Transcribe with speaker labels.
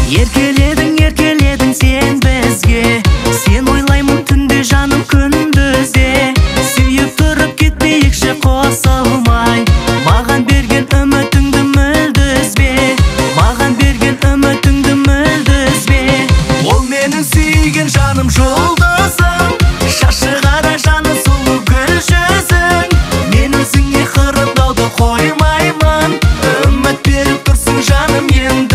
Speaker 1: еркеледің сен бізге. Сен ойлаймын түнде жаным күндізде. Сүйіп тұрып кетпейікші қосылмай. Маған берген үмітіңді мүлде үзбе. Маған берген үмітіңді мүлде үзбе. Ол менің сүйген жаным жұлдызым. Шашы қара жаны сұлу гүл жүзің. Мен өзіңе қырындауды қоймаймын. Үміт беріп тұрсың жаным енді.